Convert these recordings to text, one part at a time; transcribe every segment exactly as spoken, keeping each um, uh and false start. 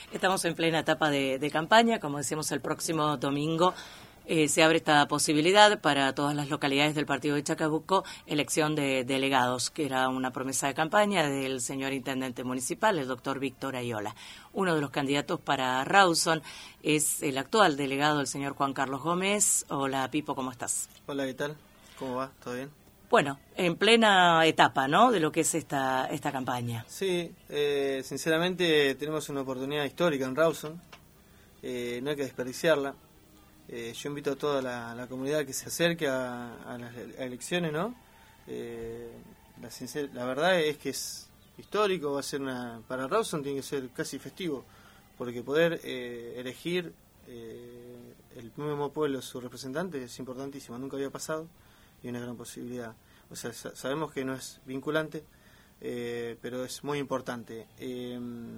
Estamos en plena etapa de, de campaña, como decíamos, el próximo domingo eh, se abre esta posibilidad para todas las localidades del partido de Chacabuco, elección de delegados, que era una promesa de campaña del señor intendente municipal, el doctor Víctor Ayola. Uno de los candidatos para Rawson es el actual delegado, el señor Juan Carlos Gómez. Hola, Pipo, ¿cómo estás? Hola, ¿qué tal? ¿Cómo va? ¿Todo bien? Bueno, en plena etapa, ¿no?, de lo que es esta esta campaña. Sí, eh, sinceramente tenemos una oportunidad histórica en Rawson, eh, no hay que desperdiciarla. Eh, yo invito a toda la, la comunidad que se acerque a, a las elecciones, ¿no? Eh, la, sincer, la verdad es que es histórico, va a ser una, para Rawson tiene que ser casi festivo, porque poder eh, elegir eh, el mismo pueblo su representante es importantísimo, nunca había pasado. Y una gran posibilidad. O sea, sabemos que no es vinculante, eh, pero es muy importante. Eh,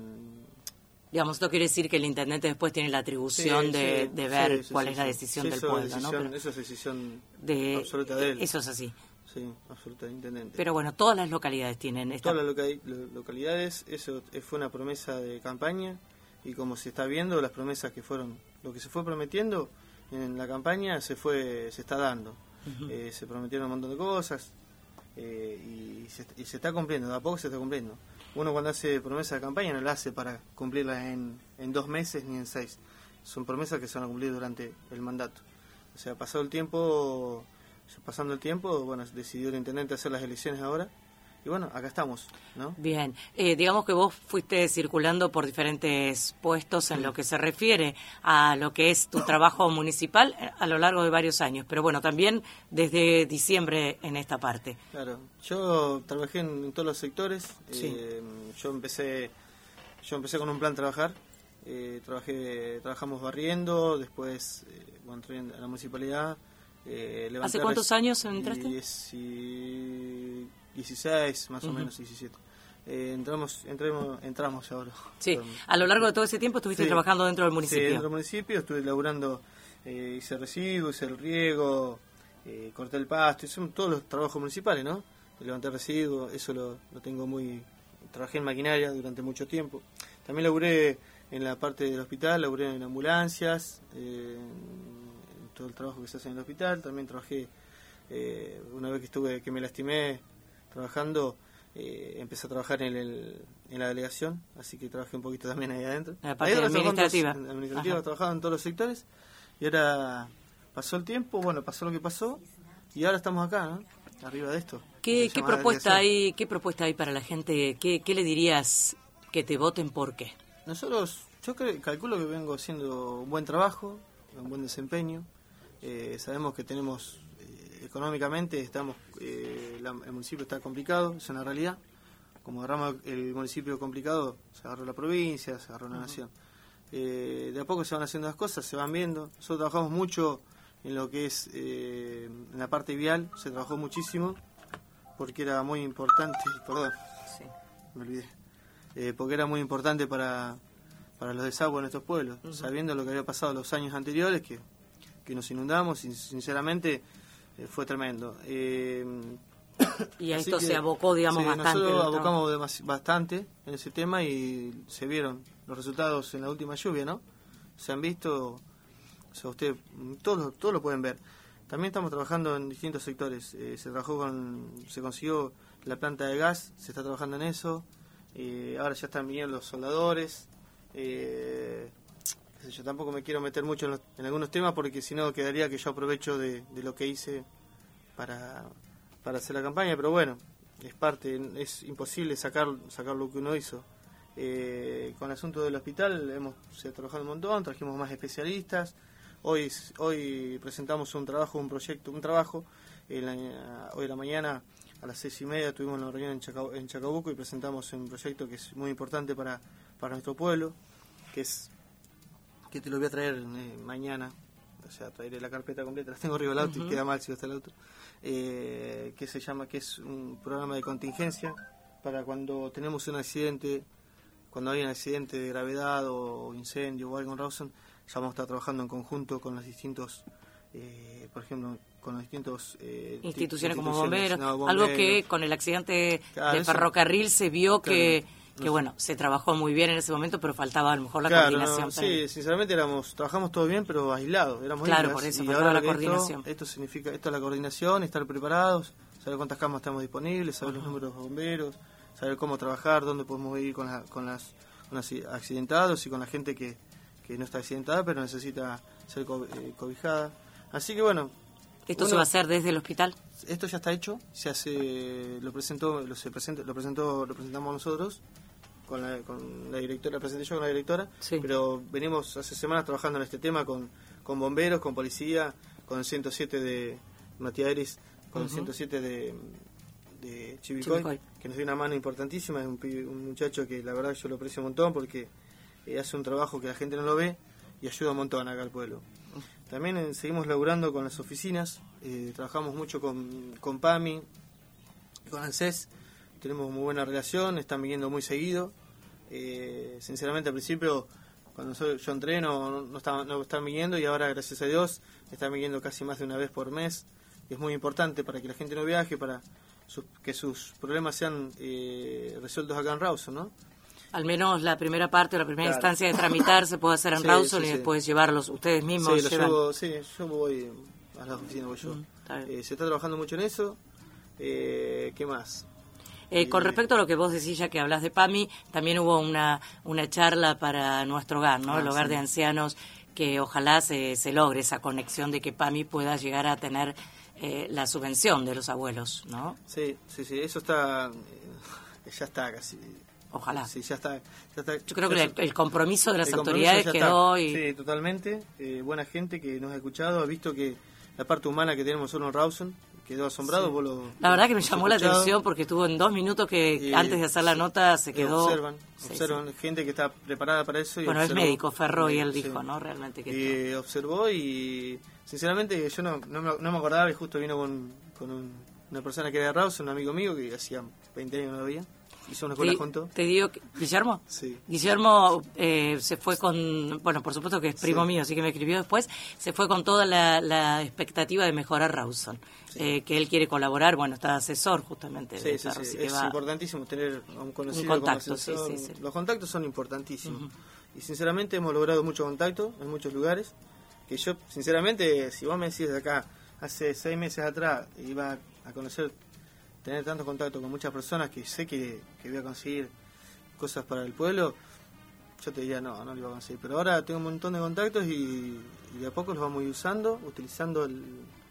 Digamos, esto quiere decir que el intendente después tiene la atribución sí, de, sí, de ver sí, cuál sí, es la decisión sí, del pueblo, decisión, ¿no? Pero eso es decisión de, absoluta de él. Eso es así. Sí, absoluta del intendente. Pero bueno, todas las localidades tienen esta... Todas las loca localidades, eso fue una promesa de campaña, y como se está viendo, las promesas que fueron, lo que se fue prometiendo en la campaña se fue se está dando. Uh-huh. eh, se prometieron un montón de cosas eh, y, se, y se está cumpliendo, de a poco se está cumpliendo. Uno cuando hace promesa de campaña no la hace para cumplirlas en, en dos meses ni en seis. Son promesas que se van a cumplir durante el mandato. O sea, pasado el tiempo, pasando el tiempo, bueno, decidió el intendente hacer las elecciones ahora. Y bueno, acá estamos, ¿no? Bien, eh, digamos que vos fuiste circulando por diferentes puestos en sí. lo que se refiere a lo que es tu trabajo municipal a lo largo de varios años, pero bueno, también desde diciembre en esta parte. Claro, yo trabajé en, en todos los sectores, sí. eh, yo empecé yo empecé con un plan trabajar, eh, trabajé trabajamos barriendo, después eh, bueno, entré en la municipalidad. Eh, ¿Hace cuántos años entraste? Diez y... dieciséis, más uh-huh. o menos, diecisiete. Eh, entramos, entremos, entramos ahora. Sí, a lo largo de todo ese tiempo estuviste sí. trabajando dentro del municipio. Sí, dentro del municipio, estuve laburando, eh, hice residuos, hice el riego, eh, corté el pasto, son todos los trabajos municipales, ¿no? Levanté residuos, eso lo, lo tengo muy... Trabajé en maquinaria durante mucho tiempo. También laburé en la parte del hospital, laburé en ambulancias, eh, en todo el trabajo que se hace en el hospital. También trabajé, eh, una vez que estuve, que me lastimé, trabajando, eh, empecé a trabajar en, el, en la delegación, así que trabajé un poquito también ahí adentro. La parte ahí administrativa. En la administrativa trabajaba en todos los sectores, y ahora pasó el tiempo, bueno, pasó lo que pasó, y ahora estamos acá, ¿no? Arriba de esto. ¿Qué, ¿qué propuesta hay qué propuesta hay para la gente? ¿Qué, qué le dirías que te voten por qué? Nosotros, yo creo, calculo que vengo haciendo un buen trabajo, un buen desempeño. Eh, sabemos que tenemos... Económicamente estamos eh, la, el municipio está complicado, es una realidad. Como agarramos el municipio complicado, se agarró la provincia, se agarró la uh-huh. nación. Eh, de a poco se van haciendo las cosas, se van viendo. Nosotros trabajamos mucho en lo que es eh, en la parte vial, se trabajó muchísimo porque era muy importante, perdón, sí. me olvidé, eh, porque era muy importante para, para los desagües de nuestros pueblos, uh-huh. sabiendo lo que había pasado los años anteriores, que, que nos inundamos y sinceramente... fue tremendo. Eh, y a esto que, se abocó, digamos, sí, bastante. Nosotros abocamos demas, bastante en ese tema y se vieron los resultados en la última lluvia, ¿no? Se han visto, o sea, ustedes todos todo lo pueden ver. También estamos trabajando en distintos sectores. Eh, se trabajó con, se consiguió la planta de gas, se está trabajando en eso. Eh, ahora ya están viniendo los soldadores. Eh, Yo tampoco me quiero meter mucho en, los, en algunos temas porque si no quedaría que yo aprovecho de, de lo que hice para, para hacer la campaña, pero bueno, es parte, es imposible sacar sacar lo que uno hizo. Eh, con el asunto del hospital hemos se ha trabajado un montón, trajimos más especialistas. Hoy hoy presentamos un trabajo, un proyecto, un trabajo. En la, hoy en la mañana a las seis y media tuvimos una reunión en, Chacabuco, en Chacabuco y presentamos un proyecto que es muy importante para, para nuestro pueblo, que es que te lo voy a traer eh, mañana, o sea, traeré la carpeta completa, las tengo arriba del auto uh-huh. y queda mal si está el auto, eh, que se llama, que es un programa de contingencia para cuando tenemos un accidente, cuando hay un accidente de gravedad o incendio o algo en Rawson, ya vamos a estar trabajando en conjunto con los distintos, eh, por ejemplo, con los distintos eh, instituciones, como bomberos, no, bomberos, algo que con el accidente claro, de ferrocarril se vio claro. que que bueno, se trabajó muy bien en ese momento, pero faltaba a lo mejor la claro, coordinación. No, sí, sinceramente éramos, trabajamos todo bien, pero aislados, éramos Claro, islas, por eso, y faltaba ahora la coordinación. Esto, esto significa, esto es la coordinación, estar preparados, saber cuántas camas estamos disponibles, saber uh-huh. los números de bomberos, saber cómo trabajar, dónde podemos ir con, la, con, las, con los accidentados y con la gente que, que no está accidentada, pero necesita ser co eh, cobijada. Así que bueno. ¿Esto uno, se va a hacer desde el hospital? Esto ya está hecho, se hace, lo presentó, lo se presenta, lo presentó, lo presentamos nosotros con la, con la directora, presenté yo con la directora, sí. Pero venimos hace semanas trabajando en este tema con, con bomberos, con policía, con el ciento siete de Matías Eris, con uh-huh. el ciento siete de, de Chivilcoy, Chivilcoy, que nos dio una mano importantísima. Es un, un muchacho que la verdad yo lo aprecio un montón porque eh, hace un trabajo que la gente no lo ve y ayuda un montón acá al pueblo. Uh-huh. También eh, seguimos laburando con las oficinas, eh, trabajamos mucho con, con PAMI, con ANSES, tenemos muy buena relación, están viniendo muy seguido. Eh, sinceramente al principio cuando soy, yo entré no, no, estaban, no estaban viniendo y ahora gracias a Dios están viniendo casi más de una vez por mes. Es muy importante para que la gente no viaje, para su, que sus problemas sean eh, resueltos acá en Rawson, ¿no? Al menos la primera parte o la primera claro. instancia de tramitar se puede hacer en sí, Rawson sí, y sí. después llevarlos ustedes mismos. Sí, llevan... llevo, sí, yo voy a la oficina, voy yo. Mm, está eh, se está trabajando mucho en eso. Eh, ¿Qué más? Eh, con respecto a lo que vos decís, ya que hablas de PAMI, también hubo una una charla para nuestro hogar, ¿no? Ah, el hogar sí. de ancianos, que ojalá se, se logre esa conexión de que PAMI pueda llegar a tener eh, la subvención de los abuelos, ¿no? Sí, sí, sí, eso está, eh, ya está casi. Ojalá. Sí, ya está. Ya está Yo creo ya que el, el compromiso de las el autoridades quedó y... Sí, totalmente. Eh, buena gente que nos ha escuchado, ha visto que la parte humana que tenemos nosotros en Rawson, quedó asombrado. Sí. Vos lo, la verdad que me llamó la atención porque estuvo en dos minutos que eh, antes de hacer la nota se quedó... Observan, sí, observan sí. gente que está preparada para eso. Y bueno, observó, es médico, Ferro, y él sí. dijo, ¿no? Realmente que... Y esto... observó y sinceramente yo no, no, me, no me acordaba y justo vino con, con un, una persona que era de Rawson, un amigo mío que hacía veinte años no lo veía. Hizo una escuela te, junto. Te digo, que, ¿Guillermo? Sí. Guillermo eh, se fue con, bueno, por supuesto que es primo sí. mío, así que me escribió después, se fue con toda la, la expectativa de mejorar Rawson, sí. eh, que él quiere colaborar, bueno, está asesor justamente. Sí, de sí, Ferro, sí. que es va... importantísimo tener un conocido un contacto, como asesor. Sí, sí, sí. Los contactos son importantísimos. Uh-huh. Y sinceramente hemos logrado mucho contacto en muchos lugares, que yo, sinceramente, si vos me decís de acá, hace seis meses atrás, iba a conocer... tener tanto contacto con muchas personas que sé que, que voy a conseguir cosas para el pueblo, yo te diría no, no lo iba a conseguir. Pero ahora tengo un montón de contactos y, y de a poco los vamos a ir usando, utilizando el,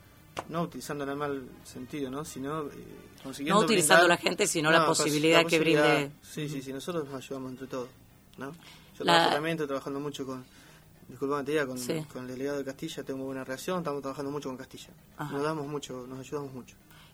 no utilizando en el mal sentido, ¿no? Sino eh, consiguiendo no utilizando brindar, la gente, sino no, la posibilidad la que posibilidad, brinde. Sí, sí, sí, nosotros nos ayudamos entre todos, ¿no? Yo la... trabajo también, estoy trabajando mucho con, disculpame, te diga, con, sí. con el delegado de Castilla, tengo buena relación, estamos trabajando mucho con Castilla. Ajá. Nos damos mucho, nos ayudamos mucho.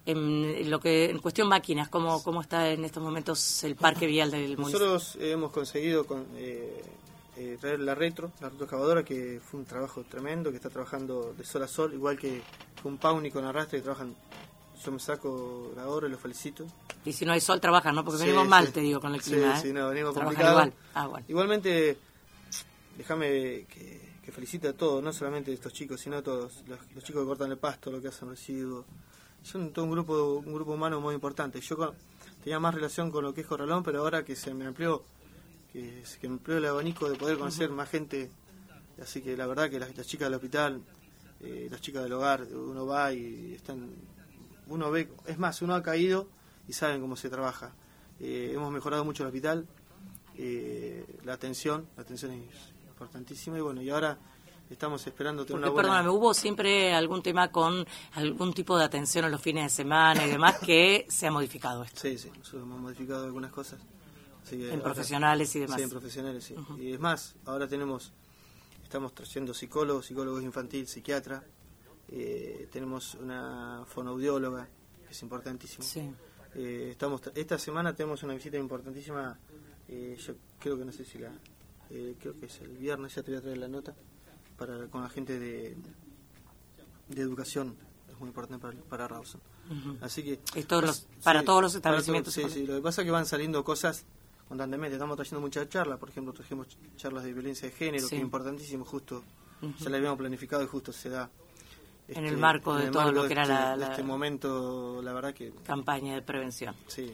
En lo que en cuestión máquinas, ¿cómo, cómo está en estos momentos el parque vial del municipio? Nosotros hemos conseguido con, eh, eh, traer la retro, la retroexcavadora, que fue un trabajo tremendo, que está trabajando de sol a sol, igual que un Pauni con arrastre, que trabajan, yo me saco la hora y los felicito. Y si no hay sol, trabajan, ¿no? Porque sí, venimos mal, sí. te digo, con el sí, clima. Sí, ¿eh? no, venimos complicados. Igual. Ah, bueno. Igualmente, déjame que, que felicite a todos, no solamente a estos chicos, sino a todos, los, los chicos que cortan el pasto, los que hacen residuos. Son todo un grupo un grupo humano muy importante. Yo con, tenía más relación con lo que es Corralón, pero ahora que se me amplió, que, que me amplió el abanico de poder conocer uh-huh. más gente, así que la verdad que las, las chicas del hospital, eh, las chicas del hogar, uno va y están, uno ve, es más, uno ha caído y saben cómo se trabaja. Eh, hemos mejorado mucho el hospital, eh, la atención, la atención es importantísima y bueno, y ahora estamos esperando tener Porque, una buena... Perdóname, ¿hubo siempre algún tema con algún tipo de atención en los fines de semana y demás que se ha modificado esto? Sí, sí, nosotros hemos modificado algunas cosas. Así que en ahora, profesionales y demás. Sí, en profesionales, sí. Uh-huh. Y es más, ahora tenemos, estamos trayendo psicólogos, psicólogos infantil, psiquiatra, eh, tenemos una fonoaudióloga, que es importantísimo. Sí. Eh, estamos esta semana tenemos una visita importantísima, eh, yo creo que no sé si la... Eh, creo que es el viernes, ya te voy a traer la nota. Para, con la gente de, de educación, es muy importante para, para Rawson. Uh-huh. Así que todos los, para sí, todos los establecimientos. Todo, sí, sí, lo que pasa es que van saliendo cosas constantemente, estamos trayendo muchas charlas, por ejemplo, trajimos charlas de violencia de género, sí. que es importantísimo, justo, uh-huh. ya la habíamos planificado y justo se da. Este, en el marco de el todo marco lo que era este, la, la este momento, la verdad que... campaña de prevención. Sí.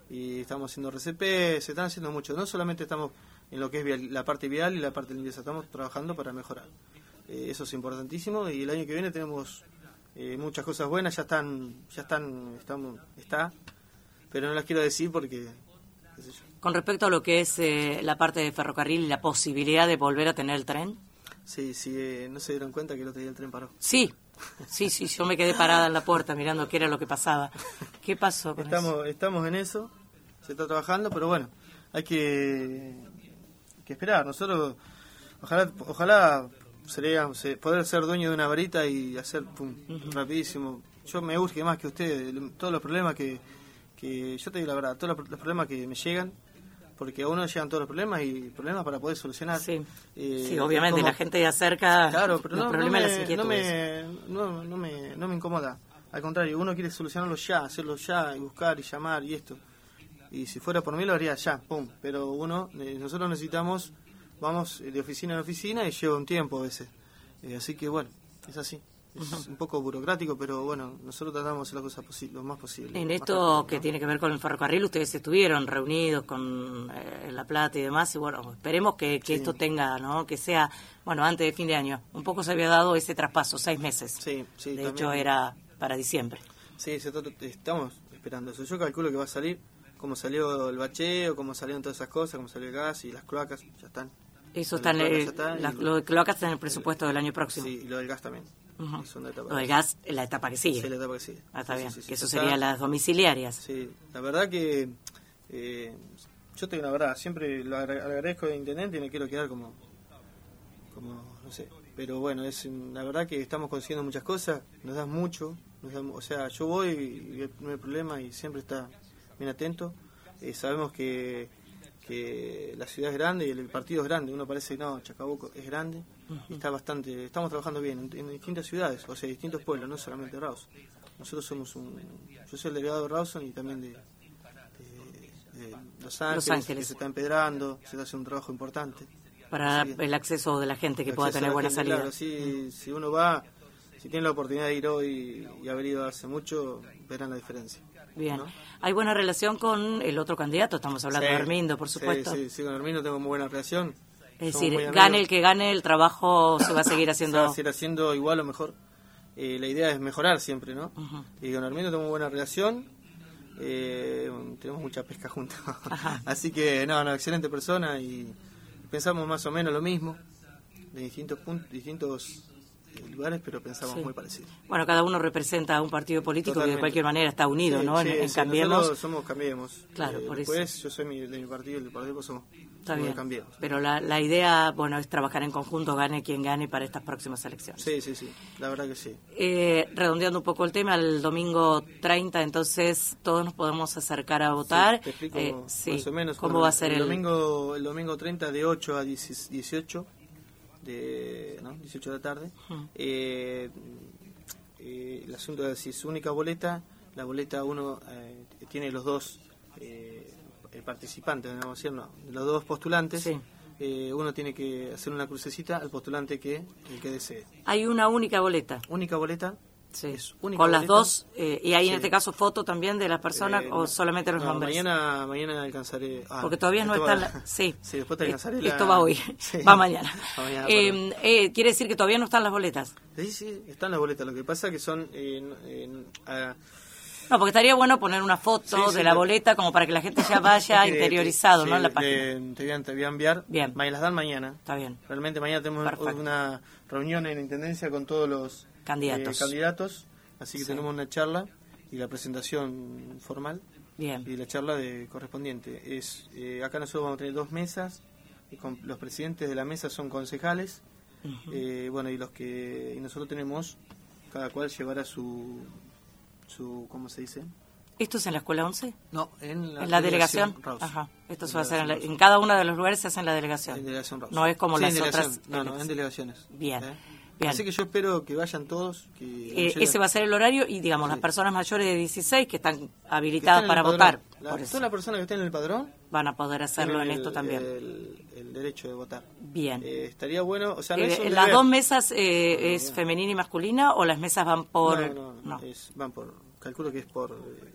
y estamos haciendo R C P, se están haciendo mucho. No solamente estamos en lo que es vial, la parte vial y la parte de limpieza, estamos trabajando para mejorar. Eh, eso es importantísimo y el año que viene tenemos eh, muchas cosas buenas, ya están, ya están, estamos, está, pero no las quiero decir porque, qué sé yo. Con respecto a lo que es eh, la parte de ferrocarril y la posibilidad de volver a tener el tren. Sí, sí, eh, no se dieron cuenta que el otro día el tren paró. Sí, sí, sí, yo me quedé parada en la puerta mirando qué era lo que pasaba. ¿Qué pasó con estamos, eso? Estamos en eso, se está trabajando, pero bueno, hay que, que esperar. Nosotros, ojalá, ojalá sería se, poder ser dueño de una varita y hacer pum, uh-huh. rapidísimo. Yo me urge más que ustedes, todos los problemas que, que yo te digo la verdad, todos los, los problemas que me llegan, porque a uno llegan todos los problemas y problemas para poder solucionar. Sí, eh, sí obviamente como, la gente de acerca claro, pero los no, problemas no y las me, no, inquietudes. me, no, no, me, no me incomoda. Al contrario, uno quiere solucionarlo ya, hacerlo ya, y buscar y llamar y esto. Y si fuera por mí lo haría ya, pum. Pero uno, eh, nosotros necesitamos, vamos de oficina en oficina y lleva un tiempo a veces. Eh, así que bueno, es así. Es uh-huh. un poco burocrático, pero bueno, nosotros tratamos de hacer las cosas posi- lo más posible. En esto rápido, que ¿no? tiene que ver con el ferrocarril, ustedes estuvieron reunidos con eh, La Plata y demás, y bueno, esperemos que, que sí. esto tenga, ¿no? Que sea, bueno, antes de fin de año. Un poco se había dado ese traspaso, seis meses. Sí, sí. De también. hecho, era para diciembre. Sí, se trata, estamos esperando eso. Yo calculo que va a salir, como salió el bacheo, como salieron todas esas cosas, como salió el gas y las cloacas, ya están. Eso está en el, está, la, lo de cloacas está en el presupuesto el, del año próximo. Sí, y lo del gas también. Uh-huh. Es una etapa lo del gas es la etapa que sigue. Sí, la etapa que sigue. Ah, está sí, bien. Sí, sí, que sí, eso sí, serían está, las domiciliarias. Sí, la verdad que eh, yo te digo la verdad, siempre lo agradezco de intendente y me quiero quedar como, como no sé, pero bueno, es la verdad que estamos consiguiendo muchas cosas, nos das mucho, nos da, o sea, yo voy y no hay problema y siempre está bien atento. Eh, sabemos que que la ciudad es grande y el partido es grande. Uno parece que no, Chacabuco es grande. Uh-huh. Está bastante, estamos trabajando bien en, en distintas ciudades, o sea, distintos pueblos, no solamente Rawson. Nosotros somos un, yo soy el delegado de Rawson y también de, de, de Los, Ángeles, Los Ángeles, que se está empedrando, se está haciendo un trabajo importante. Para que, el acceso de la gente que pueda tener buena gente, salida. Claro, sí, uh-huh. Si uno va, si tiene la oportunidad de ir hoy y haber ido hace mucho, verán la diferencia. Bien. ¿No? ¿Hay buena relación con el otro candidato? Estamos hablando sí, de Armindo, por supuesto. Sí, sí, sí, con Armindo tengo muy buena relación. Es decir, gane el que gane, el trabajo se va a seguir haciendo... Se va a seguir haciendo igual o mejor. Eh, la idea es mejorar siempre, ¿no? Uh-huh. Y con Armindo tengo muy buena relación. Eh, tenemos mucha pesca juntos. Así que, no, no, excelente persona y pensamos más o menos lo mismo. De distintos puntos, distintos... lugares, pero pensamos sí. muy parecido. Bueno, cada uno representa un partido político Totalmente. Que de cualquier manera está unido, sí, ¿no? Sí, en en sí, Cambiemos. Nosotros somos Cambiemos. Claro, eh, por después, eso. Yo soy mi, de mi partido y el partido somos, está somos bien. Cambiemos. Pero la, la idea, bueno, es trabajar en conjunto, gane quien gane para estas próximas elecciones. Sí, sí, sí, la verdad que sí. Eh, redondeando un poco el tema, el domingo treinta, entonces, todos nos podemos acercar a votar. Sí, te explico eh, sí. más o menos. ¿Cómo va a ser el, el...? Domingo, el domingo treinta de ocho a dieciocho, de, ¿no? dieciocho de la tarde. Uh-huh. eh, Eh, el asunto es si es única boleta, la boleta uno eh, tiene los dos eh, participantes, vamos a decir, no, los dos postulantes, sí. eh, uno tiene que hacer una crucecita al postulante que el que desee. Hay una única boleta. Única boleta. Sí. Es única con boleta. Las dos, eh, y hay sí. en este caso foto también de las personas eh, o no, solamente los no, nombres. Mañana, mañana alcanzaré. Ah, porque todavía no está. La, sí. sí, después te alcanzaré. Esto la... va hoy, sí. va mañana. Va mañana eh, eh, quiere decir que todavía no están las boletas. Sí, sí, están las boletas. Lo que pasa es que son. Eh, eh, uh, no, porque estaría bueno poner una foto sí, sí, de la boleta como para que la gente ya vaya okay, interiorizado, sí, ¿no? En la le, página. Te voy, a, te voy a enviar. Bien. Me las dan mañana. Está bien. Realmente mañana tenemos Perfecto. Una reunión en la Intendencia con todos los candidatos. Eh, candidatos. Así que sí. tenemos una charla y la presentación formal. Bien. Y la charla de correspondiente. Es eh, acá nosotros vamos a tener dos mesas. Y con los presidentes de la mesa son concejales. Uh-huh. eh, bueno, y los que y nosotros tenemos, cada cual llevará su, su ¿cómo se dice? ¿Esto es en la escuela once? No, en la, ¿En la delegación. delegación Ajá. Esto se va a hacer en, la, en cada uno de los lugares se hace en la delegación. En delegación no es como sí, las en otras. No, no, en delegaciones. Bien. ¿Eh? Bien. Así que yo espero que vayan todos. Que eh, ese va a ser el horario y, digamos, sí. las personas mayores de dieciséis que están habilitadas que para votar. La, por todas las personas que estén en el padrón van a poder hacerlo el, en esto también. El, el derecho de votar. Bien. Eh, estaría bueno. O sea, no eh, es ¿Las deber. dos mesas eh, no, no, es no. femenina y masculina o las mesas van por.? No, no, no. Es, van por. Calculo que es por.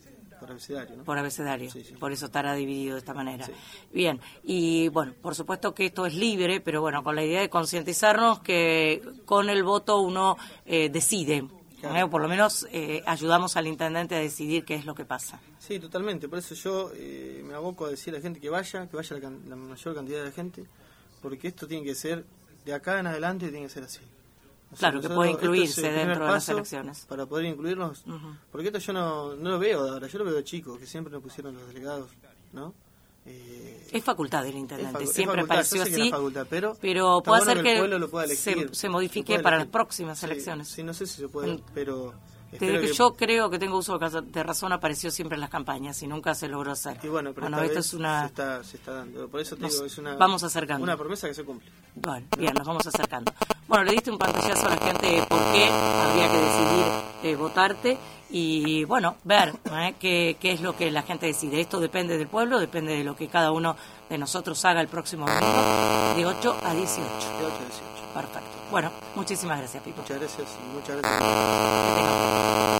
por abecedario, ¿no? Por abecedario, sí, sí. Por eso estará dividido de esta manera. Sí. Bien, y bueno, por supuesto que esto es libre, pero bueno, con la idea de concientizarnos que con el voto uno eh, decide, claro. ¿eh? Por lo menos eh, ayudamos al intendente a decidir qué es lo que pasa. Sí, totalmente, por eso yo eh, me aboco a decir a la gente que vaya, que vaya la, la mayor cantidad de gente, porque esto tiene que ser, de acá en adelante tiene que ser así. O sea, claro, que puede incluirse dentro de las elecciones. Para poder incluirnos, uh-huh. porque esto yo no, no lo veo de ahora, yo lo veo de chico, que siempre nos pusieron los delegados, ¿no? Eh, es facultad del intendente, facu- siempre facultad, pareció así, facultad, pero, pero puede bueno ser que, que elegir, se, se modifique se para las próximas sí, elecciones. Sí, no sé si se puede, pero... Desde que, que yo creo que tengo uso de razón apareció siempre en las campañas y nunca se logró hacer. Y bueno, pero bueno, esta esto vez es una... se, está, se está dando. Por eso te nos digo, es una, vamos acercando. Una promesa que se cumple. Bueno, bien, nos vamos acercando. Bueno, le diste un pantallazo a la gente de por qué habría que decidir eh, votarte y, bueno, ver ¿eh? qué, qué es lo que la gente decide. Esto depende del pueblo, depende de lo que cada uno de nosotros haga el próximo domingo, de ocho a dieciocho. De ocho a dieciocho. Perfecto. Bueno, muchísimas gracias, Pipo. Muchas gracias y muchas gracias.